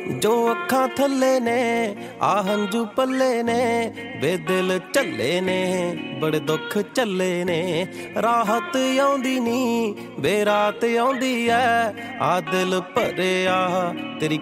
ਜੋ ਅੱਖਾਂ ਥੱਲੇ ਨੇ ਆ ਹੰਝੂ ਪੱਲੇ ਨੇ ਵੇ ਦਿਲ ਝੱਲੇ ਨੇ ਬੜੇ ਦੁੱਖ ਝੱਲੇ ਨੇ ਰਾਹਤ ਆਉਂਦੀ ਨੀ ਵੇ ਰਾਤ ਆਉਂਦੀ ਐ ਆ ਦਿਲ ਭਰਿਆ ਤੇਰੀ